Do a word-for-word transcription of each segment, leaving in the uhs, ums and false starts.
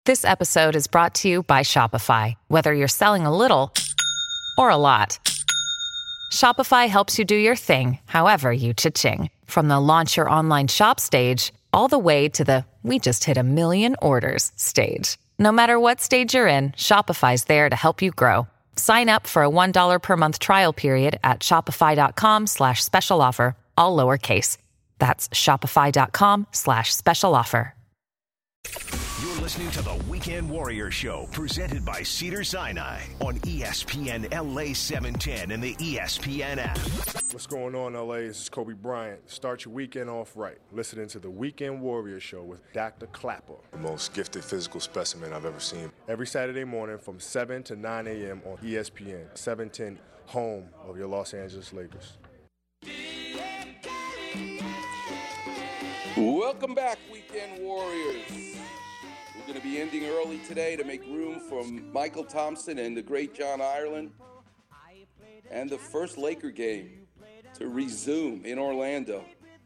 This episode is brought to you by Shopify. Whether you're selling a little or a lot, Shopify helps you do your thing, however you cha-ching. From the launch your online shop stage, all the way to the we just hit a million orders stage. No matter what stage you're in, Shopify's there to help you grow. Sign up for a one dollar per month trial period at shopify.com slash special offer, all lowercase. That's shopify.com slash special offer. You're listening to the Weekend Warrior Show, presented by Cedars-Sinai on E S P N L A seven ten and the E S P N app. What's going on, L A? This is Kobe Bryant. Start your weekend off right. Listening to the Weekend Warrior Show with Doctor Clapper. The most gifted physical specimen I've ever seen. Every Saturday morning from seven to nine a.m. on E S P N, seven ten, home of your Los Angeles Lakers. Welcome back, Weekend Warriors. We're going to be ending early today to make room for Michael Thompson and the great John Ireland. And the first Laker game to resume in Orlando.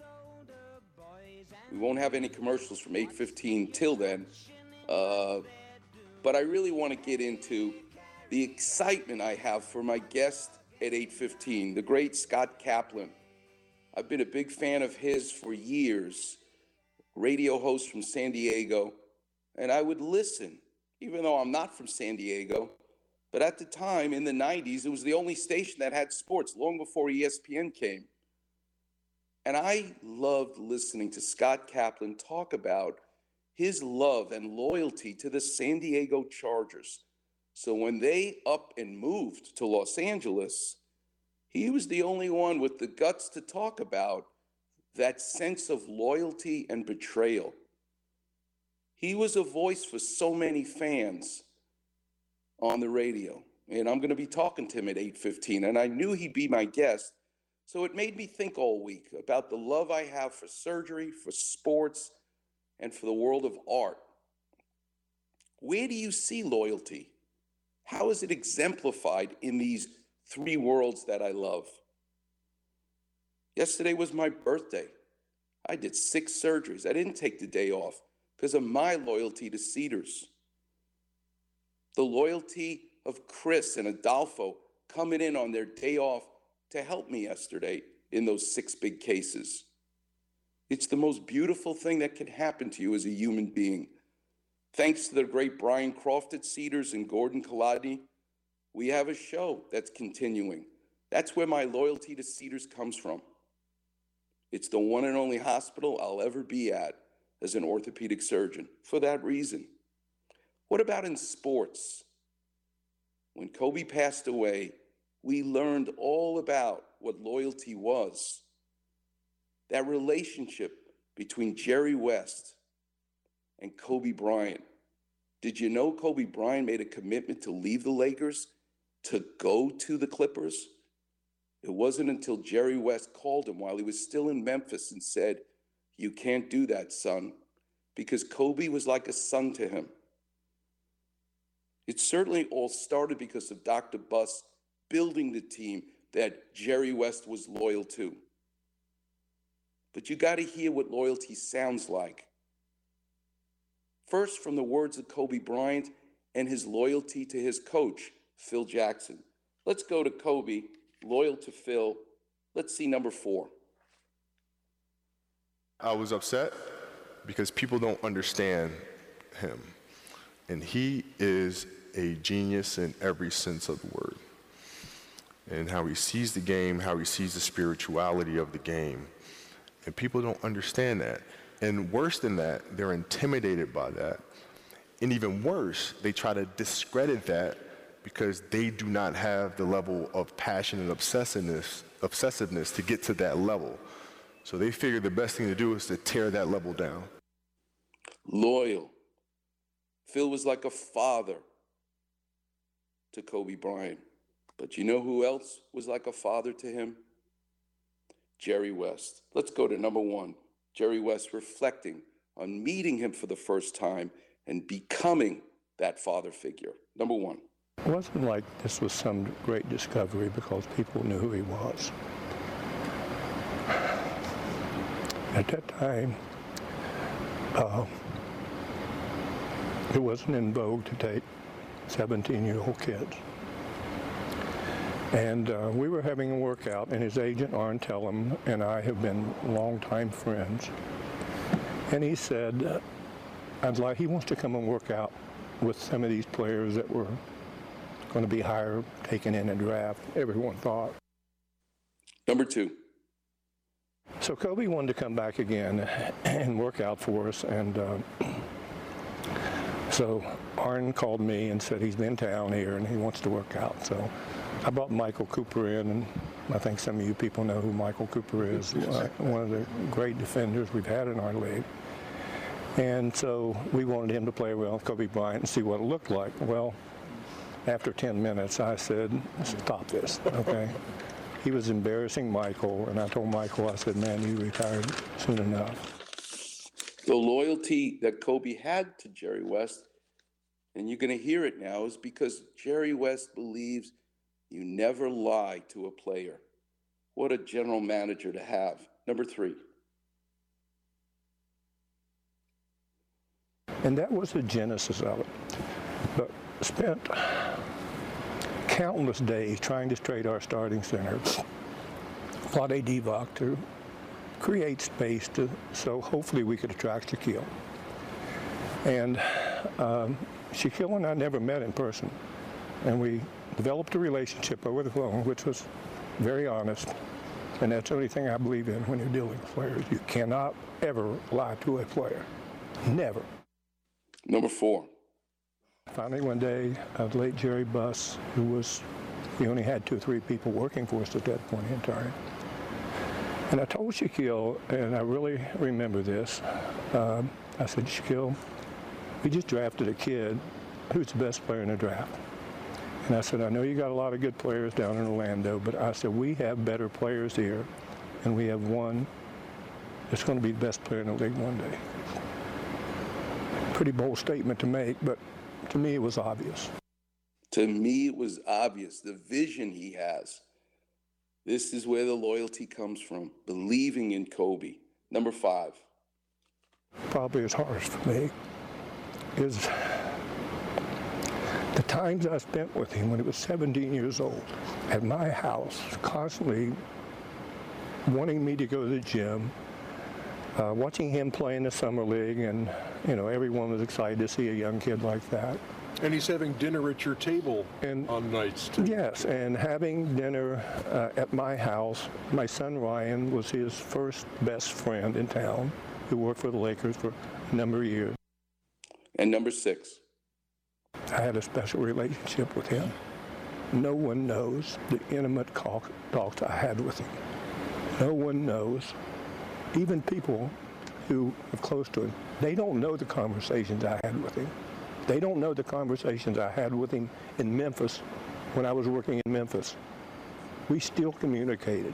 We won't have any commercials from eight fifteen till then. Uh, but I really want to get into the excitement I have for my guest at eight fifteen, the great Scott Kaplan. I've been a big fan of his for years, radio host from San Diego, and I would listen, even though I'm not from San Diego. But at the time, in the nineties, it was the only station that had sports, long before E S P N came. And I loved listening to Scott Kaplan talk about his love and loyalty to the San Diego Chargers. So when they up and moved to Los Angeles, he was the only one with the guts to talk about that sense of loyalty and betrayal. He was a voice for so many fans on the radio. And I'm going to be talking to him at eight fifteen. And I knew he'd be my guest. So it made me think all week about the love I have for surgery, for sports, and for the world of art. Where do you see loyalty? How is it exemplified in these three worlds that I love? Yesterday was my birthday. I did six surgeries. I didn't take the day off because of my loyalty to Cedars. The loyalty of Chris and Adolfo coming in on their day off to help me yesterday in those six big cases. It's the most beautiful thing that can happen to you as a human being. Thanks to the great Brian Croft at Cedars and Gordon Kolodny, we have a show that's continuing. That's where my loyalty to Cedars comes from. It's the one and only hospital I'll ever be at as an orthopedic surgeon for that reason. What about in sports? When Kobe passed away, we learned all about what loyalty was. That relationship between Jerry West and Kobe Bryant. Did you know Kobe Bryant made a commitment to leave the Lakers to go to the Clippers? It wasn't until Jerry West called him while he was still in Memphis and said, "You can't do that, son," because Kobe was like a son to him. It certainly all started because of Doctor Buss building the team that Jerry West was loyal to. But you got to hear what loyalty sounds like. First, from the words of Kobe Bryant and his loyalty to his coach, Phil Jackson. Let's go to Kobe, loyal to Phil. Let's see number four. I was upset because people don't understand him. And he is a genius in every sense of the word. And how he sees the game, how he sees the spirituality of the game. And people don't understand that. And worse than that, they're intimidated by that. And even worse, they try to discredit that because they do not have the level of passion and obsessiveness, obsessiveness to get to that level. So they figure the best thing to do is to tear that level down. Loyal. Phil was like a father to Kobe Bryant. But you know who else was like a father to him? Jerry West. Let's go to number one. Jerry West reflecting on meeting him for the first time and becoming that father figure. Number one. It wasn't like this was some great discovery because people knew who he was. At that time, uh, it wasn't in vogue to take seventeen-year-old kids. And uh, we were having a workout, and his agent, Arn Tellem, and I have been longtime friends. And he said, I'd like, he wants to come and work out with some of these players that were going to be higher taken in a draft, everyone thought. Number two. So Kobe wanted to come back again and work out for us, and uh, so Arn called me and said he's in town here and he wants to work out. So I brought Michael Cooper in, and I think some of you people know who Michael Cooper is, uh, one of the great defenders we've had in our league. And so we wanted him to play with Kobe Bryant and see what it looked like. Well, after ten minutes, I said, stop this, okay? He was embarrassing Michael, and I told Michael, I said, man, you retired soon enough. The loyalty that Kobe had to Jerry West, and you're going to hear it now, is because Jerry West believes you never lie to a player. What a general manager to have. Number three. And that was the genesis of it. But spent countless days trying to trade our starting center, Vlade Divac, to create space to, so hopefully we could attract Shaquille. And um, Shaquille and I never met in person. And we developed a relationship over the phone, which was very honest. And that's the only thing I believe in when you're dealing with players. You cannot ever lie to a player. Never. Number four. Finally, one day, uh, the late Jerry Buss, who was, we only had two or three people working for us at that point in time. And I told Shaquille, and I really remember this, um, I said, Shaquille, we just drafted a kid who's the best player in the draft. And I said, I know you got a lot of good players down in Orlando, but I said, we have better players here, and we have one that's going to be the best player in the league one day. Pretty bold statement to make, but to me it was obvious. To me it was obvious, the vision he has. This is where the loyalty comes from, believing in Kobe. Number five. Probably as hardest for me is the times I spent with him when he was seventeen years old at my house, constantly wanting me to go to the gym, uh, watching him play in the summer league, and you know, everyone was excited to see a young kid like that. And he's having dinner at your table and, on nights too. Yes, and having dinner uh, at my house. My son Ryan was his first best friend in town, who worked for the Lakers for a number of years. And number six. I had a special relationship with him. No one knows the intimate talks I had with him. No one knows, even people who are close to him, they don't know the conversations I had with him. They don't know the conversations I had with him in Memphis when I was working in Memphis. We still communicated.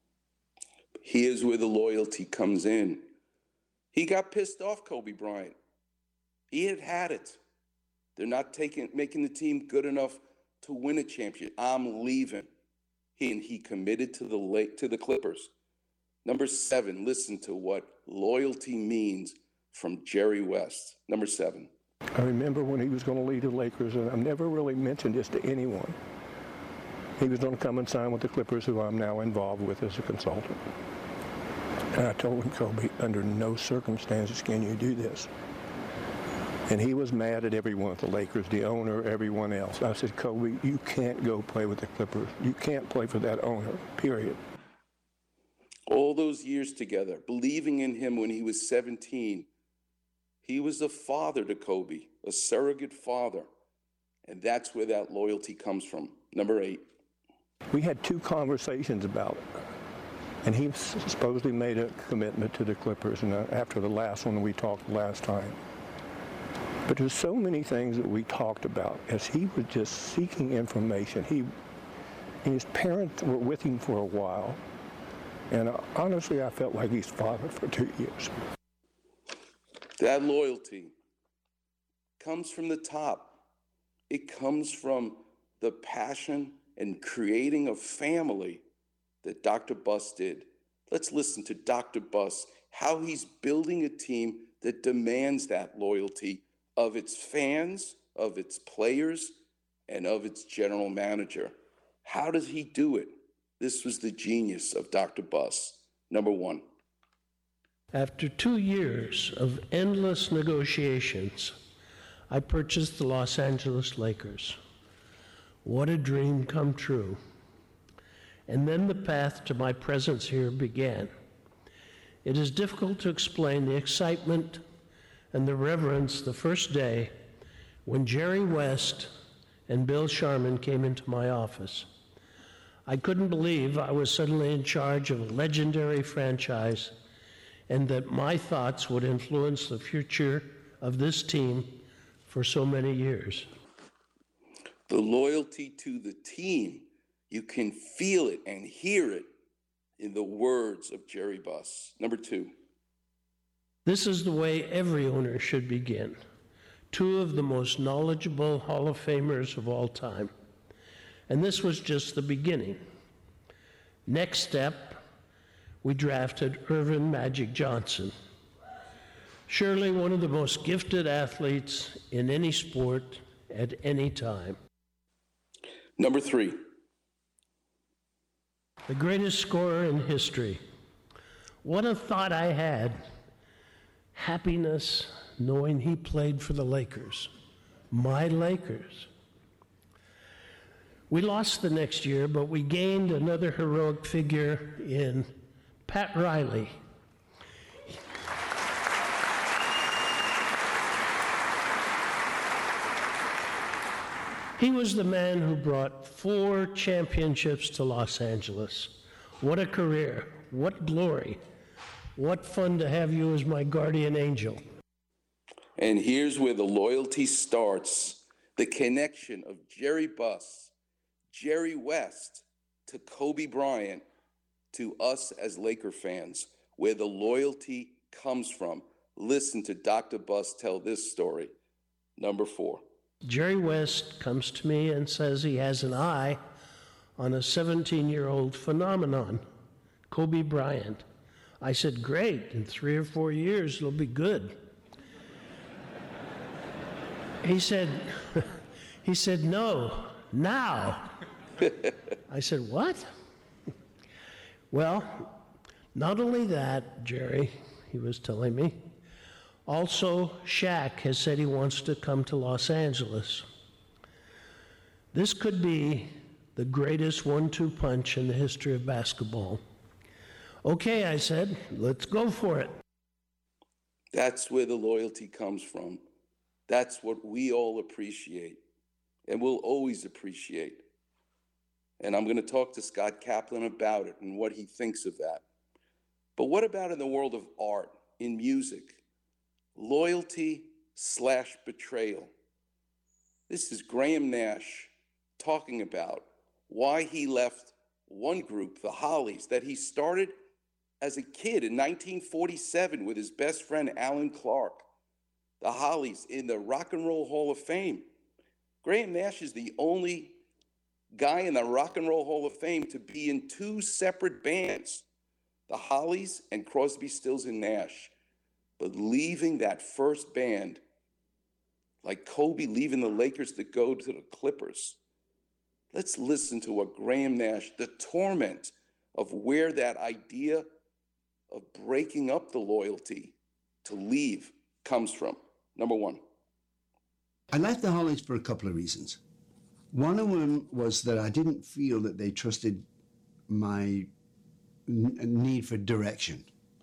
Here's where the loyalty comes in. He got pissed off, Kobe Bryant. He had had it. They're not taking, making the team good enough to win a championship. I'm leaving. He, and he committed to the late, to the Clippers. Number seven, listen to what loyalty means from Jerry West. Number seven. I remember when he was going to leave the Lakers, and I've never really mentioned this to anyone. He was going to come and sign with the Clippers, who I'm now involved with as a consultant. And I told him, Kobe, under no circumstances can you do this. And he was mad at everyone at the Lakers, the owner, everyone else. I said, Kobe, you can't go play with the Clippers. You can't play for that owner, period. All those years together, believing in him when he was seventeen, he was a father to Kobe, a surrogate father. And that's where that loyalty comes from. Number eight. We had two conversations about it. And he supposedly made a commitment to the Clippers, and after the last one we talked last time. But there's so many things that we talked about as he was just seeking information. He and his parents were with him for a while. And uh, honestly, I felt like he's father for two years. That loyalty comes from the top. It comes from the passion and creating a family that Doctor Buss did. Let's listen to Doctor Buss, how he's building a team that demands that loyalty of its fans, of its players, and of its general manager. How does he do it? This was the genius of Doctor Buss. Number one. After two years of endless negotiations, I purchased the Los Angeles Lakers. What a dream come true. And then the path to my presence here began. It is difficult to explain the excitement and the reverence the first day when Jerry West and Bill Sharman came into my office. I couldn't believe I was suddenly in charge of a legendary franchise and that my thoughts would influence the future of this team for so many years. The loyalty to the team, you can feel it and hear it in the words of Jerry Buss. Number two. This is the way every owner should begin. Two of the most knowledgeable Hall of Famers of all time. And this was just the beginning. Next step, we drafted Earvin Magic Johnson. Surely one of the most gifted athletes in any sport at any time. Number three. The greatest scorer in history. What a thought I had. Happiness knowing he played for the Lakers. My Lakers. We lost the next year, but we gained another heroic figure in Pat Riley. He was the man who brought four championships to Los Angeles. What a career. What glory. What fun to have you as my guardian angel. And here's where the loyalty starts. The connection of Jerry Buss, Jerry West, to Kobe Bryant, to us as Laker fans, where the loyalty comes from. Listen to Doctor Buss tell this story. Number four. Jerry West comes to me and says he has an eye on a seventeen-year-old phenomenon, Kobe Bryant. I said, great, in three or four years it'll be good. He said, he said, no, now. I said, what? Well, not only that, Jerry, he was telling me, also Shaq has said he wants to come to Los Angeles. This could be the greatest one two punch in the history of basketball. Okay, I said, let's go for it. That's where the loyalty comes from. That's what we all appreciate and will always appreciate. And I'm going to talk to Scott Kaplan about it and what he thinks of that. But what about in the world of art, in music? Loyalty slash betrayal. This is Graham Nash talking about why he left one group, the Hollies, that he started as a kid in nineteen forty-seven with his best friend Alan Clark. The Hollies in the Rock and Roll Hall of Fame. Graham Nash is the only guy in the Rock and Roll Hall of Fame to be in two separate bands, the Hollies and Crosby, Stills and Nash. But leaving that first band, like Kobe leaving the Lakers to go to the Clippers. Let's listen to what Graham Nash, the torment of where that idea of breaking up the loyalty to leave comes from. Number one. I left the Hollies for a couple of reasons. One of them was that I didn't feel that they trusted my n- need for direction.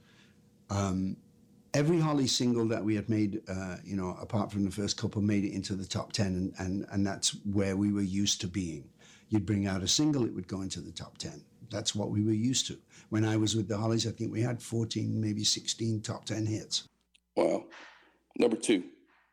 Um, every Holly single that we had made, uh, you know, apart from the first couple, made it into the top ten, and, and, and that's where we were used to being. You'd bring out a single, it would go into the top ten. That's what we were used to. When I was with the Hollies, I think we had fourteen, maybe sixteen top ten hits. Wow. Number two.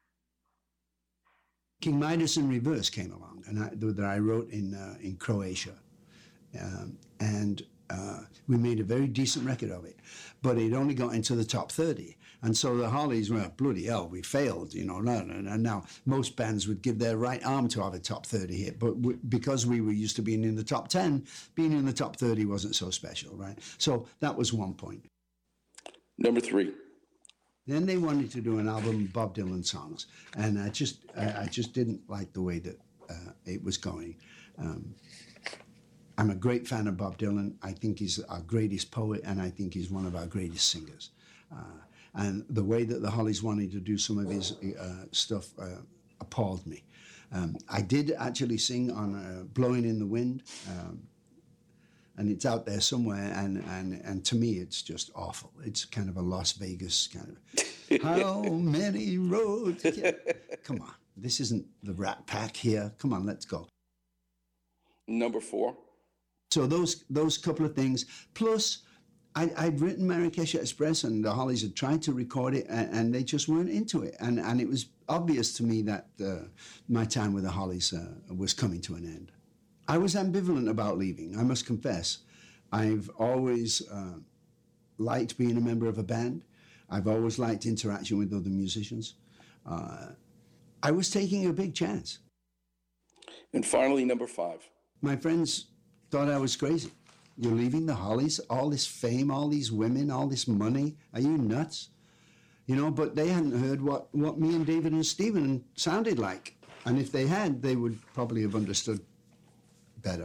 King Midas in Reverse came along, and I, that I wrote in uh, in Croatia, um, and uh, we made a very decent record of it, but it only got into the top thirty, and so the Hollies were, bloody hell, we failed, you know. And now most bands would give their right arm to have a top thirty hit, but w- because we were used to being in the top ten, being in the top thirty wasn't so special, right? So that was one point. Number three. Then they wanted to do an album of Bob Dylan songs, and I just I, I just didn't like the way that uh, it was going. Um, I'm a great fan of Bob Dylan. I think he's our greatest poet, and I think he's one of our greatest singers. Uh, and the way that the Hollies wanted to do some of his uh, stuff uh, appalled me. Um, I did actually sing on uh, Blowing in the Wind, um, and it's out there somewhere, and, and, and to me it's just awful. It's kind of a Las Vegas kind of, how many roads? Yeah. Come on, this isn't the Rat Pack here. Come on, let's go. Number four. So those those couple of things, plus I, I'd written Marrakesh Express, and the Hollies had tried to record it, and, and they just weren't into it. And, and it was obvious to me that uh, my time with the Hollies uh, was coming to an end. I was ambivalent about leaving, I must confess. I've always uh, liked being a member of a band. I've always liked interaction with other musicians. Uh, I was taking a big chance. And finally, number five. My friends thought I was crazy. You're leaving the Hollies, all this fame, all these women, all this money. Are you nuts? You know, but they hadn't heard what, what me and David and Stephen sounded like. And if they had, they would probably have understood better.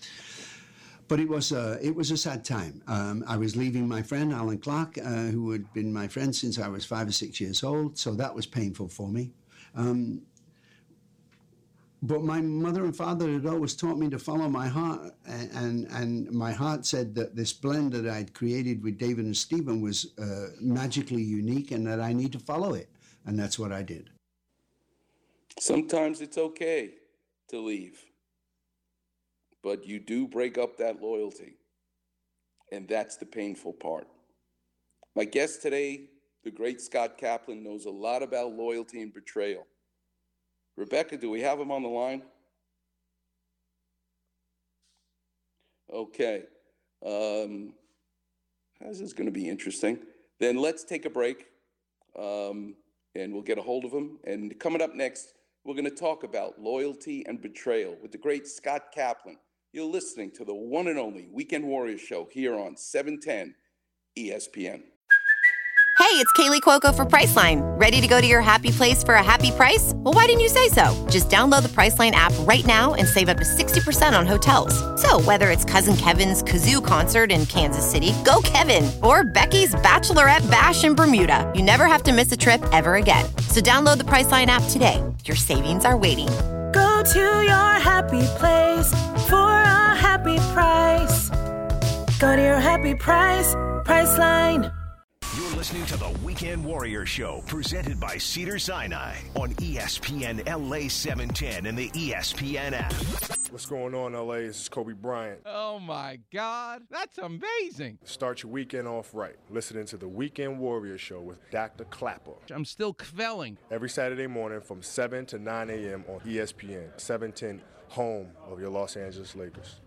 But it was a, it was a sad time. Um, I was leaving my friend, Alan Clark, uh, who had been my friend since I was five or six years old, so that was painful for me. Um, But my mother and father had always taught me to follow my heart, and, and, and my heart said that this blend that I'd created with David and Stephen was uh, magically unique and that I need to follow it, and that's what I did. Sometimes it's okay to leave, but you do break up that loyalty, and that's the painful part. My guest today, the great Scott Kaplan, knows a lot about loyalty and betrayal. Rebecca, do we have him on the line? Okay. Um, this is going to be interesting. Then let's take a break, um, and we'll get a hold of him. And coming up next, we're going to talk about loyalty and betrayal with the great Scott Kaplan. You're listening to the one and only Weekend Warriors show here on seven ten E S P N. Hey, it's Kaylee Cuoco for Priceline. Ready to go to your happy place for a happy price? Well, why didn't you say so? Just download the Priceline app right now and save up to sixty percent on hotels. So whether it's Cousin Kevin's Kazoo Concert in Kansas City, go Kevin, or Becky's Bachelorette Bash in Bermuda, you never have to miss a trip ever again. So download the Priceline app today. Your savings are waiting. Go to your happy place for a happy price. Go to your happy price, Priceline. You're listening to the Weekend Warrior Show, presented by Cedars-Sinai on E S P N L A seven ten and the E S P N app. What's going on, L A? This is Kobe Bryant. Oh, my God. That's amazing. Start your weekend off right. Listening to the Weekend Warrior Show with Doctor Clapper. I'm still kvelling. Every Saturday morning from seven to nine a.m. on E S P N, seven ten, home of your Los Angeles Lakers.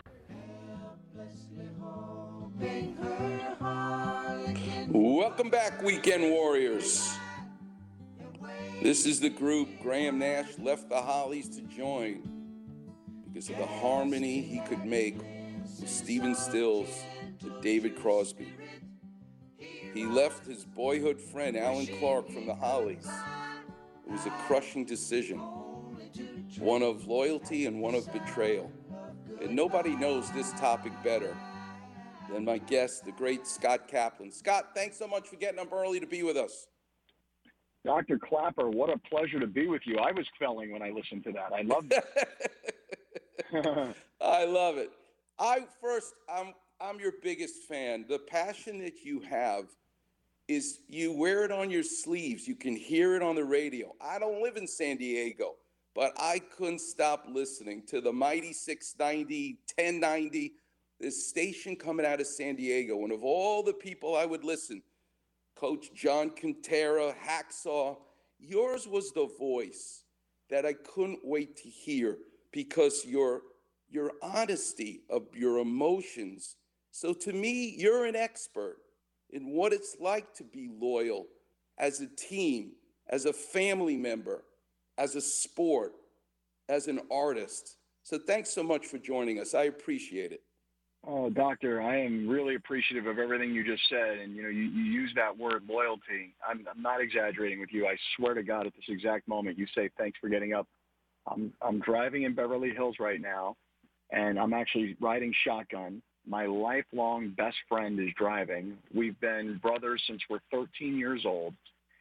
Welcome back, Weekend Warriors. This is the group Graham Nash left the Hollies to join because of the harmony he could make with Stephen Stills and David Crosby. He left his boyhood friend Alan Clark from the Hollies. It was a crushing decision, one of loyalty and one of betrayal. And nobody knows this topic better than my guest, the great Scott Kaplan. Scott, thanks so much for getting up early to be with us. Doctor Clapper, what a pleasure to be with you. I was quelling when I listened to that. I loved it. I love it. I first, I'm I'm your biggest fan. The passion that you have is you wear it on your sleeves. You can hear it on the radio. I don't live in San Diego, but I couldn't stop listening to the mighty six ninety, ten ninety, this station coming out of San Diego. And of all the people I would listen, Coach John Quintera, Hacksaw, yours was the voice that I couldn't wait to hear because your your honesty of your emotions. So to me, you're an expert in what it's like to be loyal as a team, as a family member, as a sport, as an artist. So thanks so much for joining us. I appreciate it. Oh, Doctor, I am really appreciative of everything you just said. And, you know, you, you use that word loyalty. I'm, I'm not exaggerating with you. I swear to God, at this exact moment, you say, thanks for getting up. I'm, I'm driving in Beverly Hills right now, and I'm actually riding shotgun. My lifelong best friend is driving. We've been brothers since we're thirteen years old,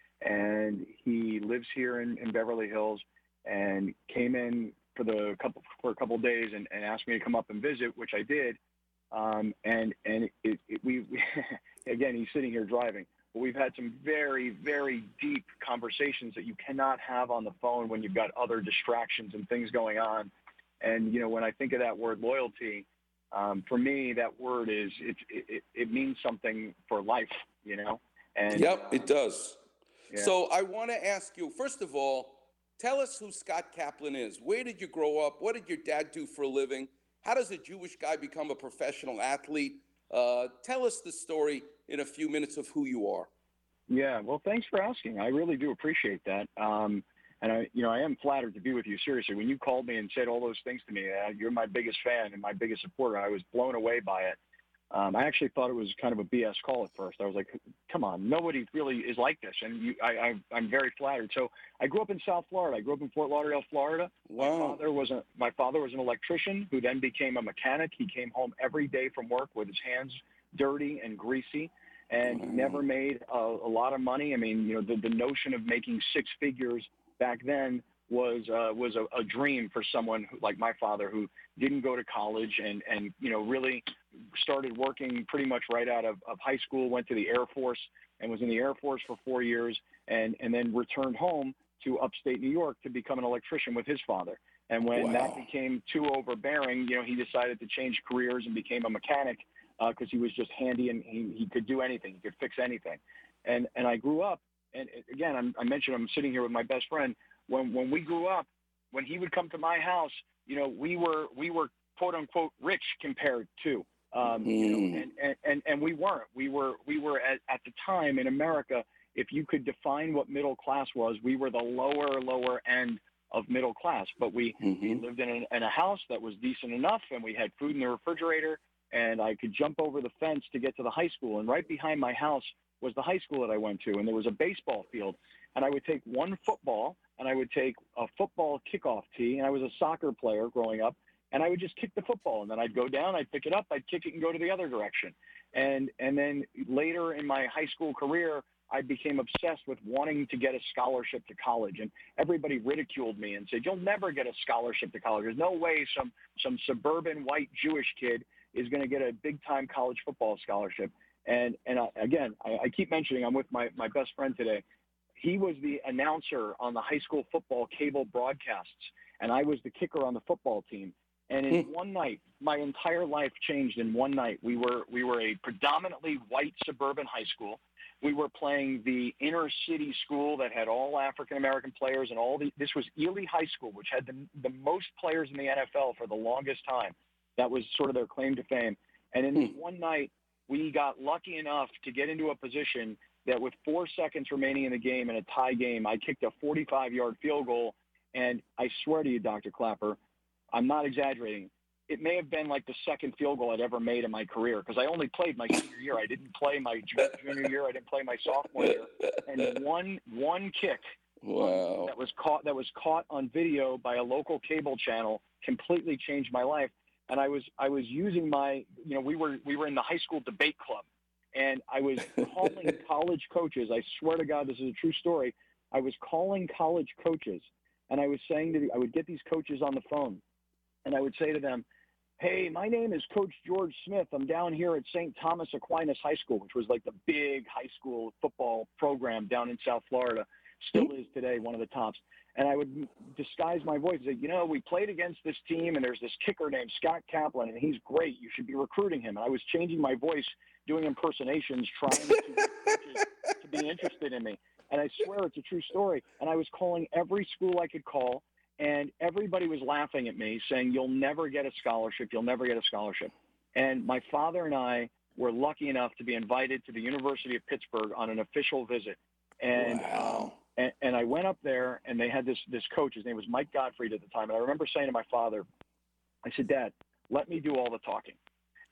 and he lives here in, in Beverly Hills and came in for the couple for a couple of days and, and asked me to come up and visit, which I did. Um, and and it, it, we, we again, he's sitting here driving. But we've had some very, very deep conversations that you cannot have on the phone when you've got other distractions and things going on. And, you know, when I think of that word loyalty, um, for me, that word is, it, it, it means something for life, you know? And, yep, uh, it does. Yeah. So I want to ask you, first of all, tell us who Scott Kaplan is. Where did you grow up? What did your dad do for a living? How does a Jewish guy become a professional athlete? Uh, tell us the story in a few minutes of who you are. Yeah, well, thanks for asking. I really do appreciate that. Um, and, I, you know, I am flattered to be with you. Seriously, when you called me and said all those things to me, uh, you're my biggest fan and my biggest supporter. I was blown away by it. Um, I actually thought it was kind of a B S call at first. I was like, come on, nobody really is like this. And you, I, I, I'm very flattered. So I grew up in South Florida. I grew up in Fort Lauderdale, Florida. Wow. My father was a, my father was an electrician who then became a mechanic. He came home every day from work with his hands dirty and greasy, and wow. never made a, a lot of money. I mean, you know, the, the notion of making six figures back then was uh, was a, a dream for someone who, like my father, who didn't go to college and, and you know, really started working pretty much right out of, of high school, went to the Air Force and was in the Air Force for four years and, and then returned home to upstate New York to become an electrician with his father. And when wow. that became too overbearing, you know, he decided to change careers and became a mechanic because uh, he was just handy and he, he could do anything. He could fix anything. And and I grew up, and again, I'm, I mentioned I'm sitting here with my best friend. When when we grew up, when he would come to my house, you know, we were we were quote unquote rich compared to, um, mm. you know, and, and, and, and we weren't. We were we were at, at the time in America, if you could define what middle class was, we were the lower lower end of middle class. But we, mm-hmm. we lived in a, in a house that was decent enough, and we had food in the refrigerator, and I could jump over the fence to get to the high school. And right behind my house was the high school that I went to, and there was a baseball field. And I would take one football, and I would take a football kickoff tee, and I was a soccer player growing up, and I would just kick the football, and then I'd go down, I'd pick it up, I'd kick it and go to the other direction. And and then later in my high school career, I became obsessed with wanting to get a scholarship to college, and everybody ridiculed me and said, you'll never get a scholarship to college. There's no way some some suburban white Jewish kid is going to get a big-time college football scholarship. And and I, again, I, I keep mentioning I'm with my, my best friend today. He was the announcer on the high school football cable broadcasts, and I was the kicker on the football team. And in mm. one night, my entire life changed in one night. We were we were a predominantly white suburban high school. We were playing the inner city school that had all African-American players, and all the, this was Ely High School, which had the, the most players in the N F L for the longest time. That was sort of their claim to fame. And in this one night, we got lucky enough to get into a position that with four seconds remaining in the game in a tie game, I kicked a forty-five-yard field goal. And I swear to you, Doctor Clapper, I'm not exaggerating. It may have been like the second field goal I'd ever made in my career, because I only played my senior year. I didn't play my junior year. I didn't play my sophomore year. And one one kick wow. that was caught that was caught on video by a local cable channel completely changed my life. And I was I was using my you know we were we were in the high school debate club, and I was calling college coaches. I swear to God, this is a true story. I was calling college coaches, and I was saying to the, I would get these coaches on the phone, and I would say to them, hey, my name is Coach George Smith. I'm down here at Saint Thomas Aquinas High School, which was like the big high school football program down in South Florida, still is today, one of the tops. And I would disguise my voice and say, you know, we played against this team, and there's this kicker named Scott Kaplan, and he's great. You should be recruiting him. And I was changing my voice, doing impersonations, trying to get coaches to be interested in me. And I swear it's a true story. And I was calling every school I could call, and everybody was laughing at me, saying, you'll never get a scholarship. You'll never get a scholarship. And my father and I were lucky enough to be invited to the University of Pittsburgh on an official visit. And, wow. um, and, and I went up there, and they had this, this coach. His name was Mike Gottfried at the time. And I remember saying to my father, I said, Dad, let me do all the talking.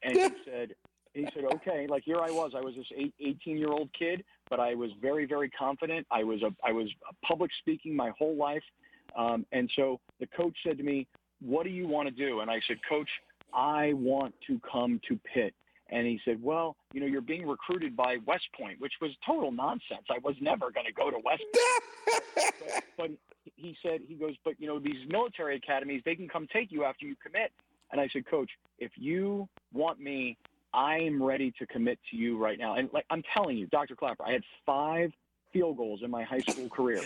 And he said, he said, okay, like here I was. I was this eighteen-year-old kid, but I was very, very confident. I was a, I was public speaking my whole life. Um, and so the coach said to me, what do you want to do? And I said, Coach, I want to come to Pitt. And he said, well, you know, you're being recruited by West Point, which was total nonsense. I was never going to go to West Point. but, but he said, he goes, but, you know, these military academies, they can come take you after you commit. And I said, Coach, if you want me, I am ready to commit to you right now. And like I'm telling you, Doctor Clapper, I had five field goals in my high school career.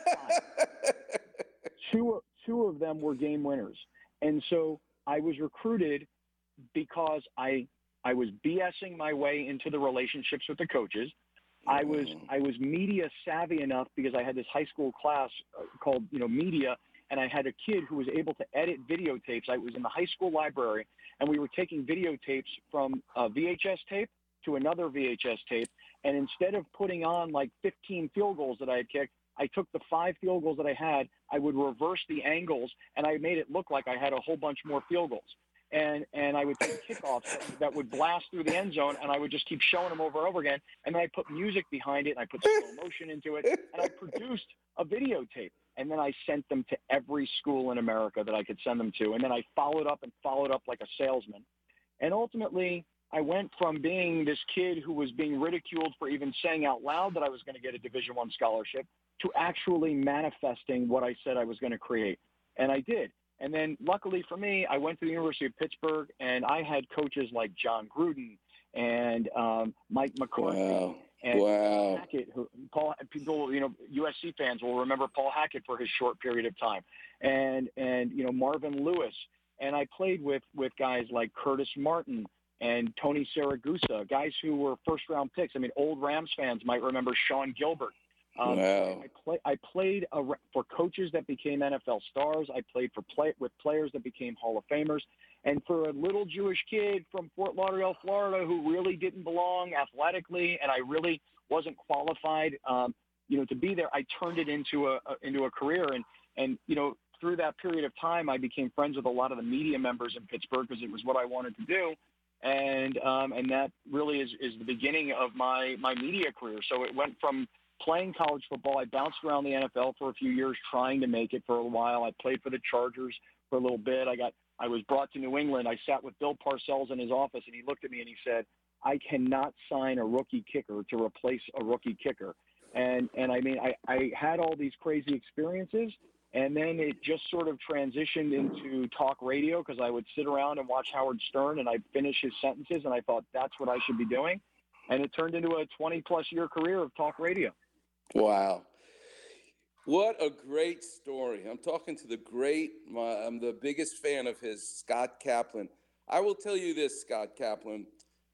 two, two of them were game winners. And so I was recruited because I I was BSing my way into the relationships with the coaches. I was I was media savvy enough because I had this high school class called, you know, media, and I had a kid who was able to edit videotapes. I was in the high school library, and we were taking videotapes from a V H S tape to another V H S tape, and instead of putting on like fifteen field goals that I had kicked, I took the five field goals that I had, I would reverse the angles, and I made it look like I had a whole bunch more field goals. And and I would take kickoffs that, that would blast through the end zone, and I would just keep showing them over and over again. And then I put music behind it, and I put slow motion into it, and I produced a videotape. And then I sent them to every school in America that I could send them to. And then I followed up and followed up like a salesman. And ultimately, I went from being this kid who was being ridiculed for even saying out loud that I was going to get a Division One scholarship to actually manifesting what I said I was going to create. And I did. And then luckily for me, I went to the University of Pittsburgh, and I had coaches like John Gruden and um, Mike McCarthy. Wow. And wow. Paul Hackett, who, Paul, people, you know, U S C fans will remember Paul Hackett for his short period of time, and and you know Marvin Lewis. And I played with with guys like Curtis Martin and Tony Saragusa, guys who were first round picks. I mean, old Rams fans might remember Sean Gilbert. Um, wow. I, play, I played a, for coaches that became N F L stars. I played for play, with players that became Hall of Famers. And for a little Jewish kid from Fort Lauderdale, Florida, who really didn't belong athletically, and I really wasn't qualified, um, you know, to be there, I turned it into a, a into a career. And and you know, through that period of time, I became friends with a lot of the media members in Pittsburgh because it was what I wanted to do. And um, and that really is is the beginning of my my media career. So it went from playing college football. I bounced around the N F L for a few years, trying to make it for a while. I played for the Chargers for a little bit. I got, I was brought to New England. I sat with Bill Parcells in his office, and he looked at me and he said, I cannot sign a rookie kicker to replace a rookie kicker. And, and I mean, I, I had all these crazy experiences, and then it just sort of transitioned into talk radio because I would sit around and watch Howard Stern, and I'd finish his sentences, and I thought that's what I should be doing. And it turned into a twenty-plus year career of talk radio. Wow. What a great story. I'm talking to the great, my, I'm the biggest fan of his, Scott Kaplan. I will tell you this, Scott Kaplan.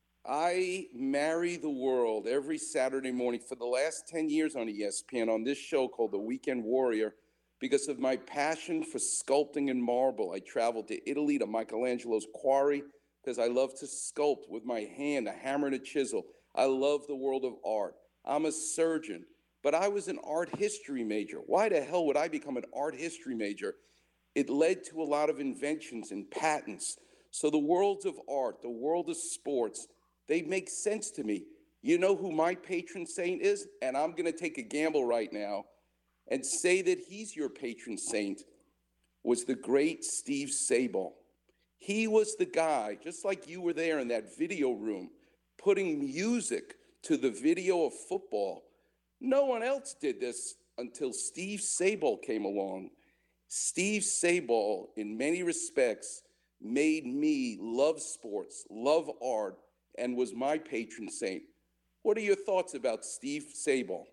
I marry the world every Saturday morning for the last ten years on E S P N on this show called The Weekend Warrior because of my passion for sculpting in marble. I traveled to Italy to Michelangelo's quarry because I love to sculpt with my hand, a hammer and a chisel. I love the world of art. I'm a surgeon. But I was an art history major. Why the hell would I become an art history major? It led to a lot of inventions and patents. So the worlds of art, the world of sports, they make sense to me. You know who my patron saint is? And I'm going to take a gamble right now and say that he's your patron saint, was the great Steve Sabol. He was the guy, just like you were there in that video room, putting music to the video of football. No one else did this until Steve Sabol came along. Steve Sabol, in many respects, made me love sports, love art, and was my patron saint. What are your thoughts about Steve Sabol?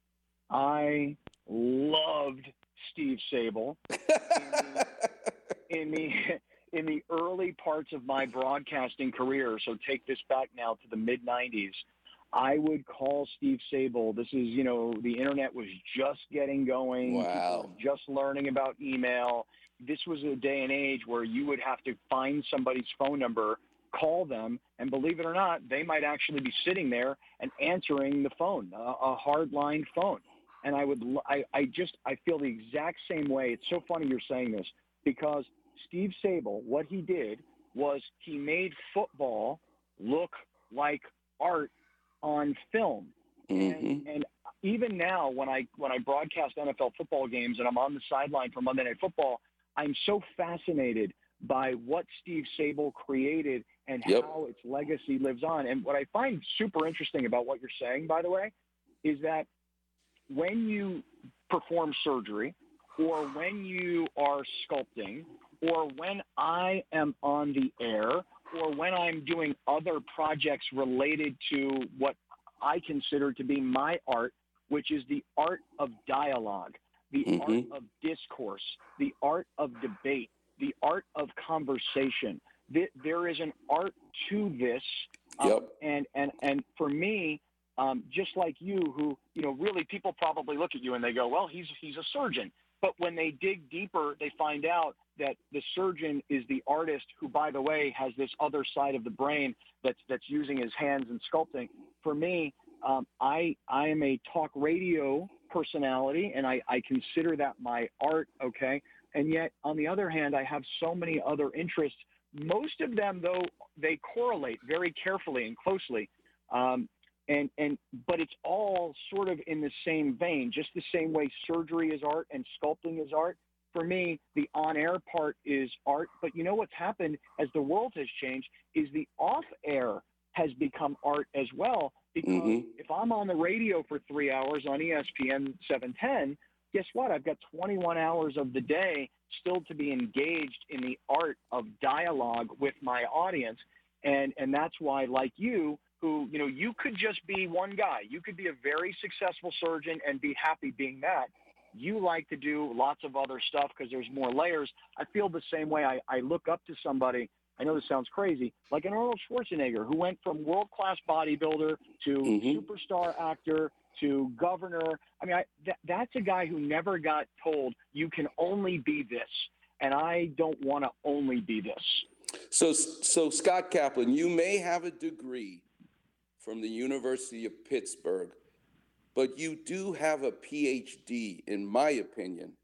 I loved Steve Sabol. in, the, in the in the early parts of my broadcasting career, so take this back now to the mid nineties, I would call Steve Sabol. This is, you know, the internet was just getting going. Wow. Just learning about email. This was a day and age where you would have to find somebody's phone number, call them, and believe it or not, they might actually be sitting there and answering the phone, a, a hard-line phone. And I would, I, I just, I feel the exact same way. It's so funny you're saying this because Steve Sabol, what he did was he made football look like art on film. Mm-hmm. And, and even now, when I when I broadcast N F L football games and I'm on the sideline for Monday Night Football, I'm so fascinated by what Steve Sabol created and yep. how its legacy lives on. And what I find super interesting about what you're saying, by the way, is that when you perform surgery or when you are sculpting or when I am on the air or when I'm doing other projects related to what I consider to be my art, which is the art of dialogue, the mm-hmm. art of discourse, the art of debate, the art of conversation. There is an art to this. Um, yep. and, and, and for me, um, just like you, who, you know, really people probably look at you and they go, well, he's, he's a surgeon. But when they dig deeper, they find out that the surgeon is the artist who, by the way, has this other side of the brain that's, that's using his hands and sculpting. For me, um, I, I am a talk radio personality, and I, I consider that my art, okay? And yet, on the other hand, I have so many other interests. Most of them, though, they correlate very carefully and closely. Um, and, and but it's all sort of in the same vein, just the same way surgery is art and sculpting is art. For me, the on-air part is art. But you know what's happened as the world has changed is the off-air has become art as well. Because mm-hmm. if I'm on the radio for three hours on E S P N seven ten, guess what? I've got twenty-one hours of the day still to be engaged in the art of dialogue with my audience. And and that's why, like you, who, you know, you could just be one guy. You could be a very successful surgeon and be happy being that. You like to do lots of other stuff because there's more layers. I feel the same way. I, I look up to somebody. I know this sounds crazy, like an Arnold Schwarzenegger, who went from world-class bodybuilder to mm-hmm. superstar actor to governor. I mean, I, th- that's a guy who never got told you can only be this, and I don't want to only be this. So, so Scott Kaplan, you may have a degree from the University of Pittsburgh, but you do have a P H D, in my opinion,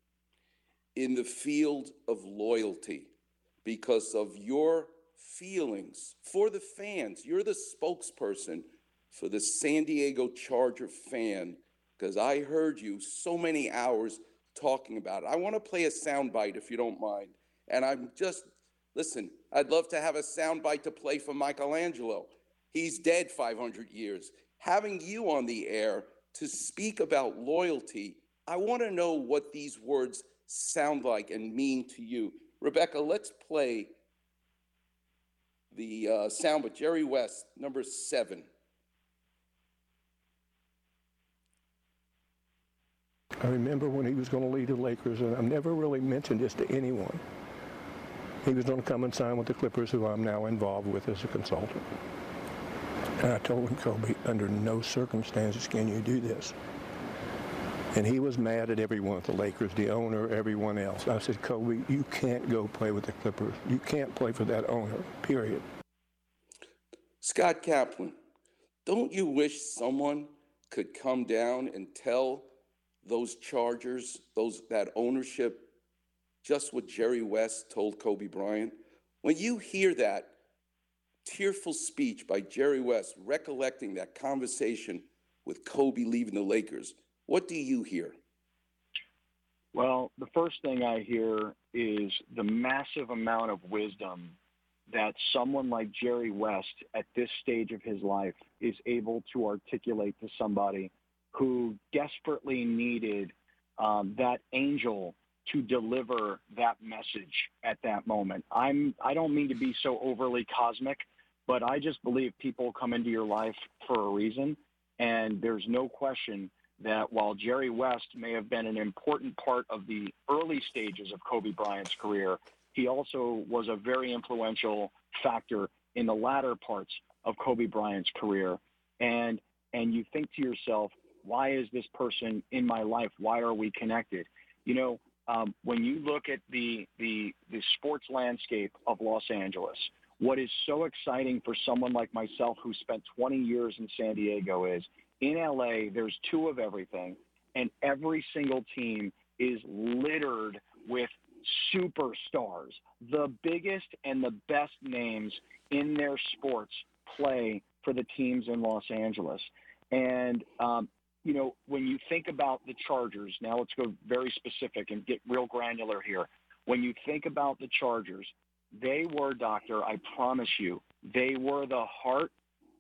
in the field of loyalty because of your feelings for the fans. You're the spokesperson for the San Diego Charger fan, because I heard you so many hours talking about it. I want to play a soundbite if you don't mind. And I'm just, listen, I'd love to have a soundbite to play for Michelangelo. He's dead five hundred years. Having you on the air to speak about loyalty, I want to know what these words sound like and mean to you. Rebecca, let's play the uh, soundbite. Jerry West, number seven. I remember when he was going to lead the Lakers, and I've never really mentioned this to anyone. He was going to come and sign with the Clippers, who I'm now involved with as a consultant. And I told him, Kobe, under no circumstances can you do this. And he was mad at everyone at the Lakers, the owner, everyone else. I said, Kobe, you can't go play with the Clippers. You can't play for that owner, period. Scott Kaplan, don't you wish someone could come down and tell those Chargers, those that ownership, just what Jerry West told Kobe Bryant? When you hear that tearful speech by Jerry West, recollecting that conversation with Kobe leaving the Lakers, what do you hear? Well, the first thing I hear is the massive amount of wisdom that someone like Jerry West at this stage of his life is able to articulate to somebody who desperately needed um, that angel to deliver that message at that moment. I'm, I don't mean to be so overly cosmic, but I just believe people come into your life for a reason. And there's no question that while Jerry West may have been an important part of the early stages of Kobe Bryant's career, he also was a very influential factor in the latter parts of Kobe Bryant's career. And, and you think to yourself, why is this person in my life? Why are we connected? You know, um, when you look at the, the, the sports landscape of Los Angeles, what is so exciting for someone like myself who spent twenty years in San Diego is in L A, there's two of everything, and every single team is littered with superstars. The biggest and the best names in their sports play for the teams in Los Angeles. And, um, you know, when you think about the Chargers, now let's go very specific and get real granular here. When you think about the Chargers, they were, Doctor, I promise you, they were the heart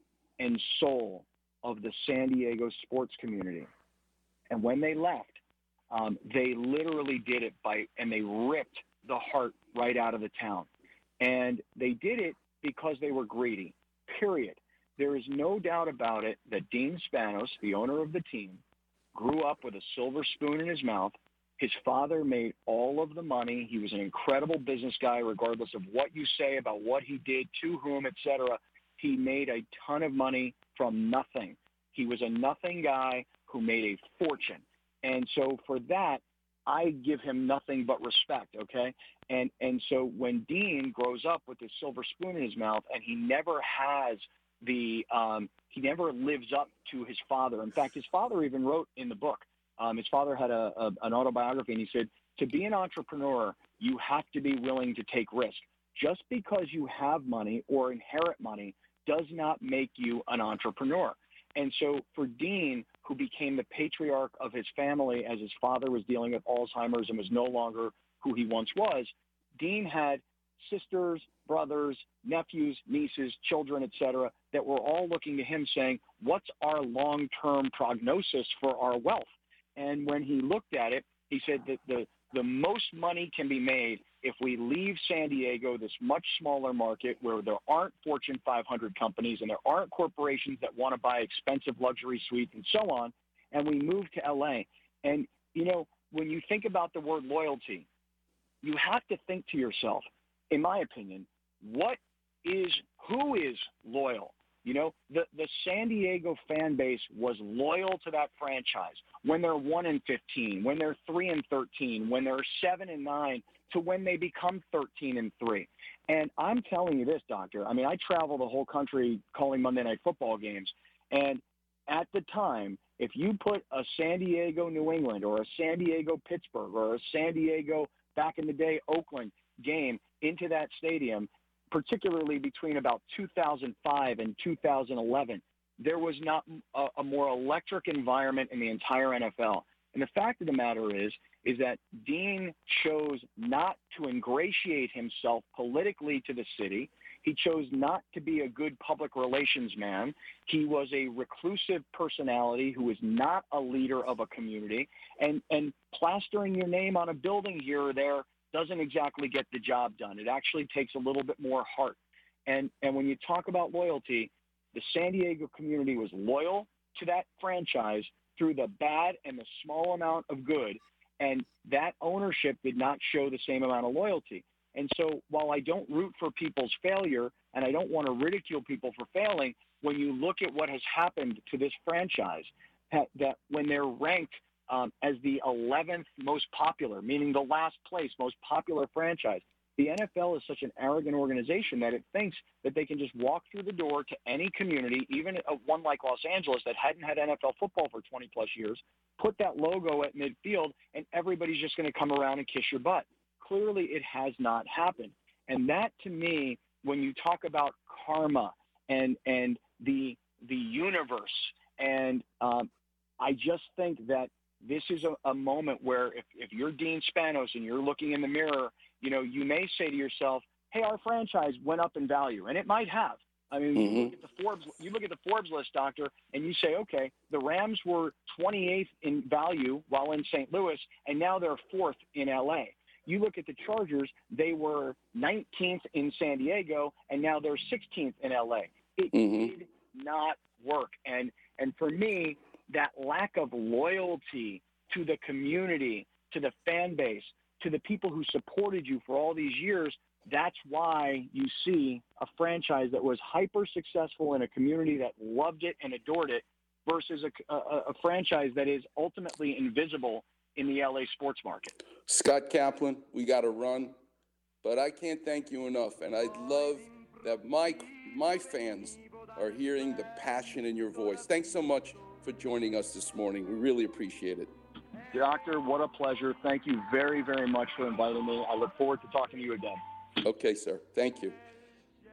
and soul of the San Diego sports community. And when they left, um, they literally did it by, and they ripped the heart right out of the town. And they did it because they were greedy, period. There is no doubt about it that Dean Spanos, the owner of the team, grew up with a silver spoon in his mouth. His father made all of the money. He was an incredible business guy, regardless of what you say about what he did, to whom, et cetera. He made a ton of money from nothing. He was a nothing guy who made a fortune. And so for that, I give him nothing but respect, okay? And and so when Dean grows up with this silver spoon in his mouth and he never has the um, he never lives up to his father. In fact, his father even wrote in the book, um, his father had a, a, an autobiography, and he said, to be an entrepreneur, you have to be willing to take risk. Just because you have money or inherit money does not make you an entrepreneur. And so for Dean, who became the patriarch of his family as his father was dealing with Alzheimer's and was no longer who he once was, Dean had sisters, brothers, nephews, nieces, children, et cetera, that were all looking to him saying, what's our long-term prognosis for our wealth? And when he looked at it, he said that the, the most money can be made if we leave San Diego, this much smaller market where there aren't Fortune five hundred companies and there aren't corporations that want to buy expensive luxury suites and so on, and we move to L A. And, you know, when you think about the word loyalty, you have to think to yourself, in my opinion, what is, who is loyal? You know, the, the San Diego fan base was loyal to that franchise when they're one and fifteen, when they're three and thirteen, when they're seven and nine, to when they become thirteen and three. And I'm telling you this, Doctor. I mean, I travel the whole country calling Monday Night Football games, and at the time, if you put a San Diego New England or a San Diego Pittsburgh or a San Diego back in the day Oakland game into that stadium, particularly between about two thousand five and two thousand eleven, there was not a, a more electric environment in the entire N F L. And the fact of the matter is, is that Dean chose not to ingratiate himself politically to the city. He chose not to be a good public relations man. He was a reclusive personality who was not a leader of a community. And, and plastering your name on a building here or there doesn't exactly get the job done. It actually takes a little bit more heart. And, and when you talk about loyalty, the San Diego community was loyal to that franchise through the bad and the small amount of good. And that ownership did not show the same amount of loyalty. And so while I don't root for people's failure and I don't want to ridicule people for failing, when you look at what has happened to this franchise, that, that when they're ranked um, as the eleventh most popular, meaning the last place most popular franchise, the N F L is such an arrogant organization that it thinks that they can just walk through the door to any community, even one like Los Angeles that hadn't had N F L football for twenty plus years, put that logo at midfield, and everybody's just going to come around and kiss your butt. Clearly, it has not happened. And that, to me, when you talk about karma and and the the universe, and um, I just think that this is a, a moment where if, if you're Dean Spanos and you're looking in the mirror, you know, you may say to yourself, hey, our franchise went up in value. And it might have. I mean, mm-hmm. you look at the Forbes, you look at the Forbes list, Doctor, and you say, okay, the Rams were twenty-eighth in value while in Saint Louis, and now they're fourth in L A. You look at the Chargers, they were nineteenth in San Diego, and now they're sixteenth in L A. It mm-hmm. did not work. And and for me, that lack of loyalty to the community, to the fan base, to the people who supported you for all these years, that's why you see a franchise that was hyper successful in a community that loved it and adored it versus a, a, a franchise that is ultimately invisible in the L A sports market. Scott Kaplan, we got to run, but I can't thank you enough. And I love that my, my fans are hearing the passion in your voice. Thanks so much for joining us this morning. We really appreciate it. Doctor, what a pleasure. Thank you very, very much for inviting me. I look forward to talking to you again. Okay, sir. Thank you.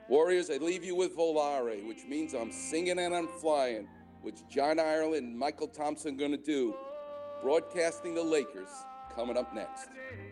Warriors, I leave you with Volare, which means I'm singing and I'm flying, which John Ireland and Michael Thompson are going to do. Broadcasting the Lakers, coming up next.